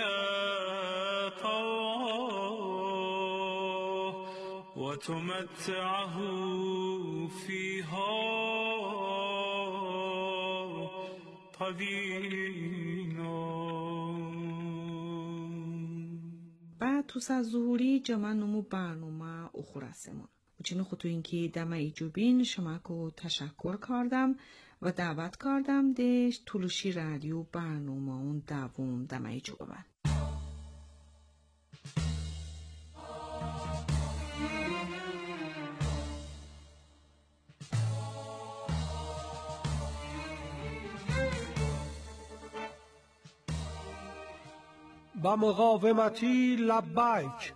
طوعا وتمتعه فيها طويلا. بعد تو از ظهوری جمع نمو برنامه اخورسمون وچین خطو اینکی دم ایجوبین شما کو تشکر کردم و دعوت کردم دش طولوشی رادیو برنامه اون دوم دم ایجوبن. با مقاومتی لبیک.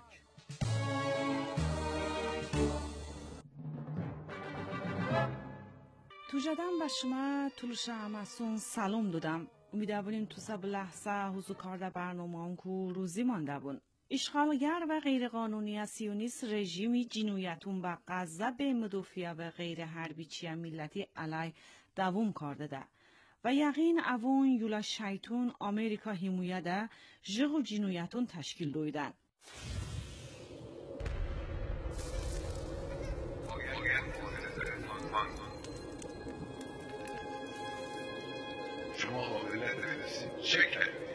توجدم به شما طولش همسون سلام دادم. امیدواریم تو سب لحظه حضور کارده برنامه هم که روزی مانده بون. اشغالگر و غیرقانونی سیونیست رژیمی جنایتون به غزه به مدافع و غیر حربی چیه ملتی علی دوام کرده ده و یقین اوون یولا شیطون امریکا حمایت ده جغ و جنایتون تشکیل دویدن. شما قابلیت نمی‌رسید. چک کرد.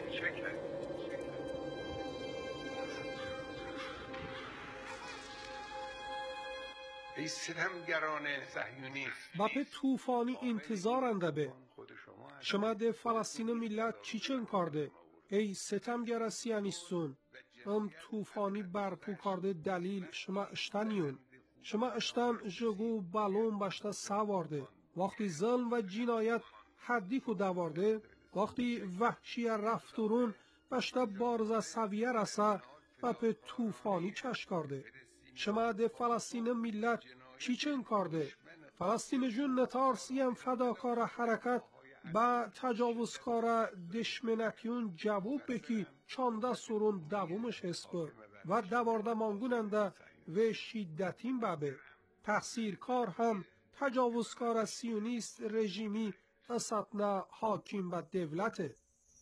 ای ستمگران صهیونیست با په توفانی انتظارنده به شما ده فلسطین ملت چیچن کرده ای ستمگر سیانیستون ام توفانی برپو کرده دلیل شما اشتنیون شما اشتن جگو بالون باشته سوارده وقتی ظلم و جنایت حدی کو دوارده وقتی وحشی رفتورون باشته بارز سویه رسه و په توفانی چش کرده شما ده فلسطین ملت چیچن کرده فلسطین جون نتارسی هم فداکار حرکت با تجاوزکار دشمنکیون جواب بکی چانده سرون دومش اسپر و دوارده مانگوننده و شیدتین ببه تقصیر کار هم تجاوزکار سیونیست رژیمی اساتنا حاکم و دولته.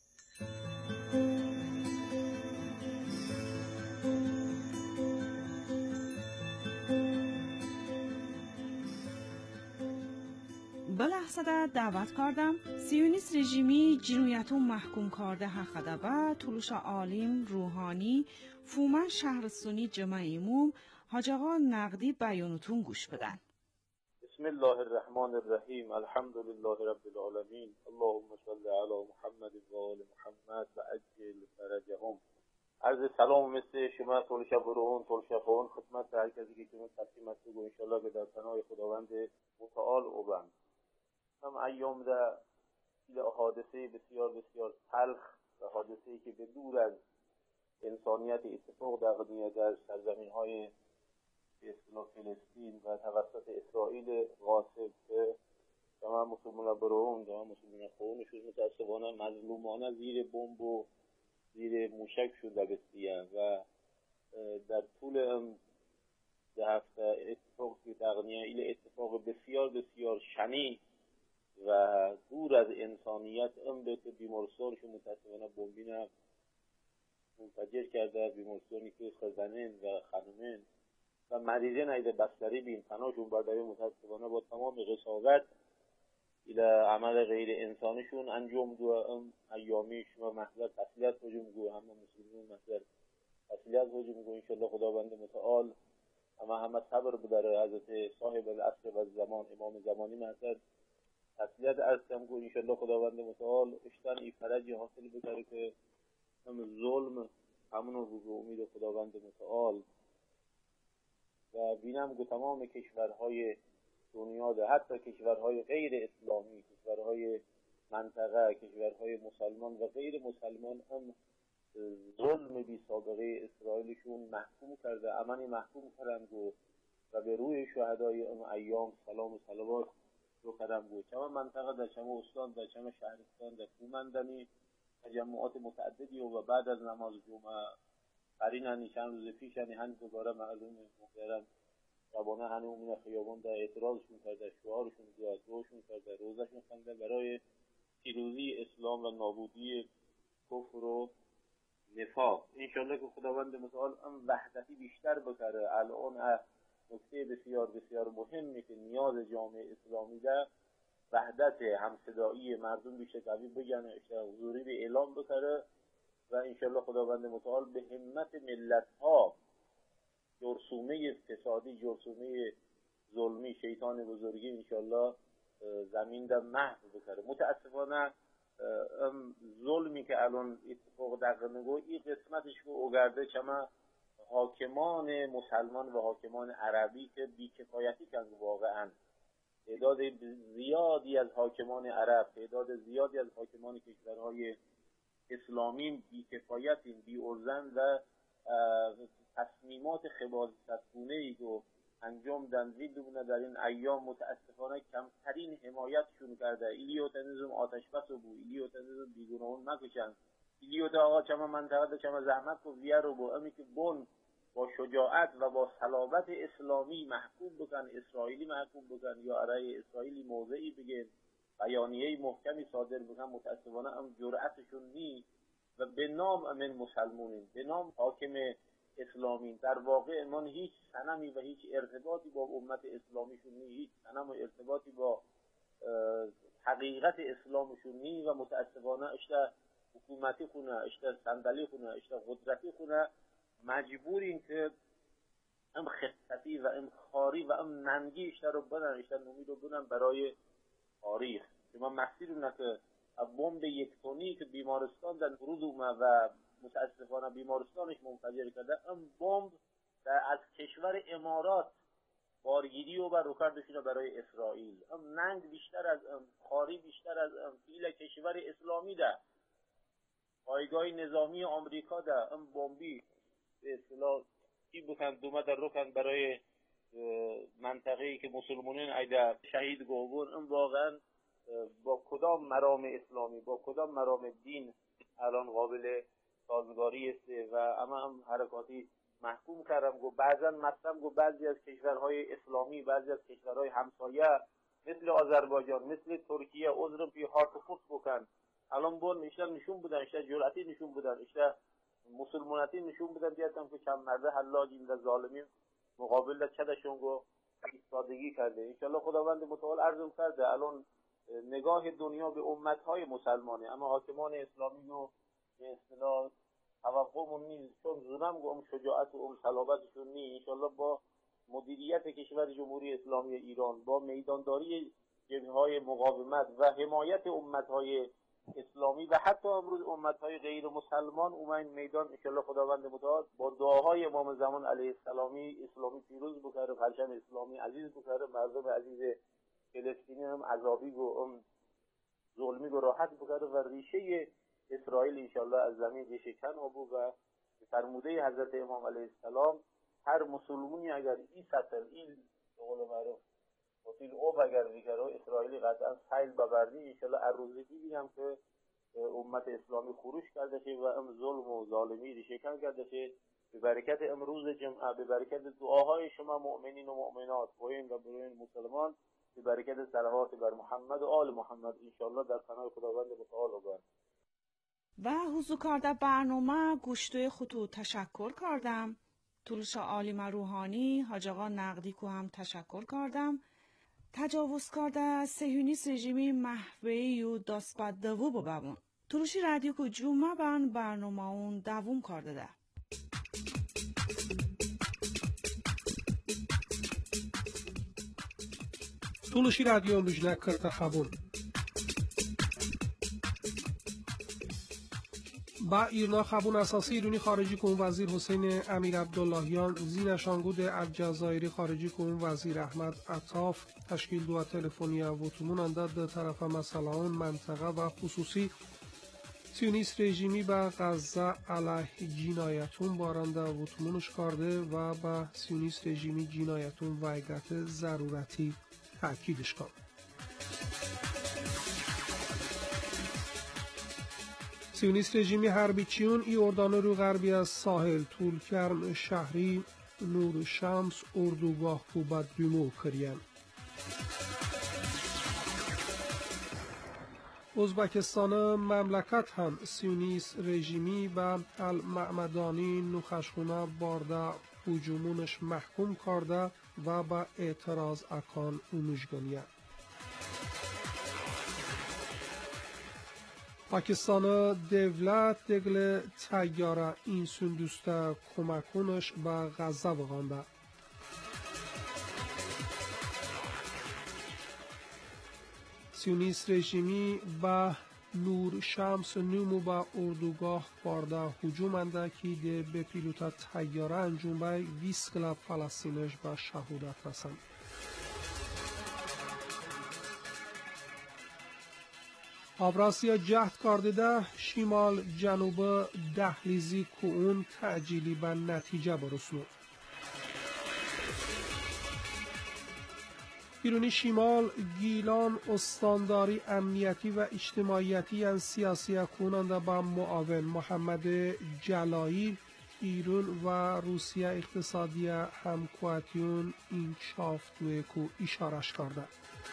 بلحظه دعوت کردم سیونیست رژیمی جنایتون محکوم کرده حقده با طولوش عالم روحانی فومن شهرستانی جمع اموم حاج آقا نقدی بیانتون گوش بدن. بسم الله الرحمن الرحیم الحمد لله رب العالمین اللهم صل علی محمد و آل محمد و عجل فرجهم. عرض سلام مثل شما طول شب و روحون طول شب و خدمت هر کسی که کنون تقسیم است و انشاءالله به در پناه خداوند متعال اوبند. هم ایام در ایل حادثه بسیار بسیار تلخ و حادثه‌ای که به دور از انسانیت اتفاق در دنیا در سرزمین های به اصطلاح فلسطین و توسط اسرائیل غاصب که تمام مسلمان برون تمام مسلمان خونشون متاسفانه مظلومانه زیر بمب و زیر موشک شده بسیار و در طول ده هفته اتفاق که در دنیا ایل اتفاق بسیار بسیار شنی و دور از انسانیت ام به که بیمارستانشون متاسفانه بمبین منفجر کرده بیمارستانی که خزنین و خانمین و مریضه نیده بستری بین تناشون برداری متاسفانه با تمام قصاوت الى عمل غیر انسانشون انجام دو ام ایامی شما محضر تسلیت هجوم گو همه مسلمون محضر تسلیت هجوم گو انشالله خداوند متعال اما همه صبر بداره حضرت صاحب العصر و زمان امام زمانی محضر تسلیت عرض کم گو انشالله خداوند متعال اشتن ای فرجی حاصل بکره که هم ظلم همون رو به امید خداوند متعال و بینم گو تمام کشورهای دنیا ده حتی کشورهای غیر اسلامی کشورهای منطقه کشورهای مسلمان و غیر مسلمان هم ظلم بی سابقه اسرائیلشون محکوم کرده امنی محکوم کردن و و به روی شهدای ام ایام سلام و صلوات رو کردن بود چما منطقه در چما استان در چما شهرستان در کومندنی تجمعات متعددی و بعد از نماز جمعه قرینن چند روز پیش یعنی هنوز دوباره معلوم محترم شبانه هنوز اون خیابان در اعتراضشون کرده شعارشون زیاد روشون کرده روزشون خنده برای پیروزی اسلام و نابودی کفر و نفاق انشالله که خداوند متعال ام وحدتی بیشتر بکره. الان نکته بسیار بسیار مهمی که نیاز جامعه اسلامی ده وحدت همصدایی مردم بیشتر قوی بگن حضوری به اعلام بکره و انشالله خداوند متعال به همت ملت ها جرثومه فسادی جرثومه ظلمی شیطان بزرگی انشالله زمین ده محو بکره. متاسفانه ظلمی که الان اتفاق در نگو این قسمتش که اوگرده چما حاکمان مسلمان و حاکمان عربی که بیکفایتی کردن واقعا تعداد زیادی از حاکمان عرب تعداد زیادی از حاکمان کشورهای اسلامیم بی‌کفایتیم، بی‌ارزن و تصمیمات خباثت‌گونه‌ای رو انجام دادن. بدون در این ایام متاسفانه کمترین حمایتشون کرده. ایلیوتنیزم آتش بس بو، ایلیوتنیزم بیگناهون مکشن، ایلیوت آقا چما منطقه چما زحمت کو ویر رو بو، امی که بون با شجاعت و با صلابت اسلامی محکوم بکن، اسرائیلی محکوم بکن یا علیه اسرائیلی موضعی بگن، بیانیه محکمی صادر بکن، متاسفانه هم جرأتشون نی و به نام امن مسلمونین، به نام حاکم اسلامی. در واقع من هیچ صنمی و هیچ ارتباطی با امت اسلامیشون نی، هیچ صنم و ارتباطی با حقیقت اسلامشون نی و متاسفانه اشته حکومتی خونه، اشته صندلی خونه، اشته قدرتی خونه، مجبورین که ام خطتی و ام خاری و ام ننگی اشته رو بدن، اشته نومی رو بدن برای تاریخ. ما محصیلونه که بمب یک تونی که بیمارستان در فرود اومه و متاسفانه بیمارستانش منفجر کرده، ام بمب از کشور امارات بارگیری و بر رو کردشونه برای اسرائیل. ام ننگ بیشتر از ام خاری بیشتر از ام فیل کشور اسلامی ده، پایگاه نظامی آمریکا ده، ام بمبی به اصطلاح چی بکن دومه در رکن برای منطقه‌ای که مسلمانین ایده شهید گوبون. ام واقعا با کدام مرام اسلامی، با کدام مرام دین الان قابل سازگاری است و اما هم حرکاتی محکوم کردم. گو بعضا مثلا گو بعضی از کشورهای اسلامی، بعضی از کشورهای همسایه مثل آذربایجان، مثل ترکیه عذرم پی هارت فوت بکن، الان بون اشته نشون بودن، اشته جرأتی نشون بودن، اشته مسلمانتی نشون بودن، دیدم که چند مرده حلاجیم و ظالمین مقابل چدشون گو ایستادگی کرده. انشالله خداوند متعال عرضم کرده الان نگاه دنیا به امتهای مسلمانه، اما حاکمان اسلامی رو به اصطلاح توقعمون نیست، چون زنم گم شجاعت و ام صلابتشون نیست. انشالله با مدیریت کشور جمهوری اسلامی ایران، با میدانداری جبهه‌های مقاومت و حمایت امتهای اسلامی و حتی امروز امتهای غیر مسلمان اومد میدان، انشالله خداوند متعال با دعاهای امام زمان علیه السلامی اسلامی پیروز بکره، پرچم اسلامی عزیز بکره، مردم عزیز فلسطینی هم عذابی و ام ظلمی و راحت بکره و ریشه اسرائیل انشالله از زمین ریشه کن ابو و فرموده حضرت امام علیه السلام هر مسلمونی اگر این سطر این به قول معروف وطیل اوب اگر بکره اسرائیلی قطعا سیل ببردی انشالله عروضی دیدیم که امت اسلامی خروش کرده شه و ام ظلم و ظالمی ریشه کن کرده شه. به برکت امروز جمعه، به برکت دعاهای شما مؤمنین و مؤمنات و این و بروین مسلمان، به برکت صلوات بر محمد و آل محمد انشالله در پناه خداوند متعال بگن. و حضور کرده برنامه گوشتوی خودتو تشکر کردم، طولش عالم روحانی حاج آقا نقدی کو هم تشکر کردم. تجاوز کرده سهیونیست رژیمی محوی و داست بد دوو ببون طولشی رادیو کو جمعه بان برنامه اون دووم کرده ده. طولشی رادیو امروز کرده خبون با ایرنا خبون اساسی ایرانی خارجی کن وزیر حسین امیر عبداللهیان زین شانگود الجزایری خارجی کن وزیر احمد عطاف تشکیل دو تلفنی و تومون انداد طرف مسئله منطقه و خصوصی سیونیست رژیمی با غزه علیه جنایتون بارنده و تومونش کرده و با سیونیست رژیمی جنایتون وایگت ضرورتی تأکیدش کرد. سیونیست رژیمی حربی چیون ای اردان رو غربی از ساحل طولکرم شهری نور شمس اردوگاه کوبت دومو کریم. ازبکستان مملکت هم سیونیست رژیمی و المعمدانی نوخشخونه بارده هجومونش محکوم کرده و با اعتراض اکان اونوشگانیه. پاکستان دولت دگل تیاره این سندوسته کمکونش به غزه بغانده. سیونیست رژیمی به نور شمس نومو به اردوگاه بارده هجوم انده که ده به پیلوت تیاره انجام به ویس کلاب فلسطینش به شهودت رسند. Avrasya جهد کرده شمال جنوب دهلیزی که اون تعجیلی به نتیجه برسونه. ایرانی شمال گیلان استانداری امنیتی و اجتماعیتی ان سیاسی کننده با معاون محمد جلایی ایران و روسیه اقتصادی همکواتیون این شافتوی که اشارش کرده.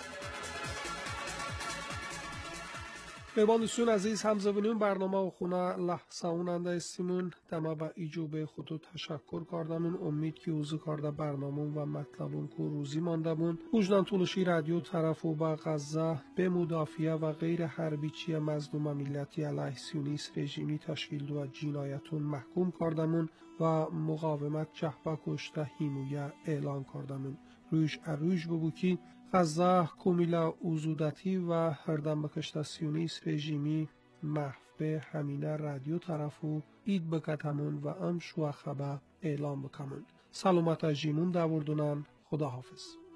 بباندسون عزیز همزبانیون برنامه و خونه لحظه اوننده استیمون دمه با ایجوب خودو تشکر کردمون. امید که اوزو کرده برنامه و مطلبون که روزی ماندمون وجدان طولشی رادیو طرف و با غزه به مدافعه و غیر حربی چی مظلوم ملتی علیه سیونیست رژیمی تشکیل و جنایتون محکوم کردمون و مقاومت جهبه کشته هیمویه اعلان کردمون. روش اروش ببو که غزه کمیلا اوزودتی و هردم بکشت سیونیست رژیمی محو به همینه رادیو طرفو اید بکتمون و ام شو خبر اعلام بکمون. سلامت جیمون دوردونن. خدا حافظ.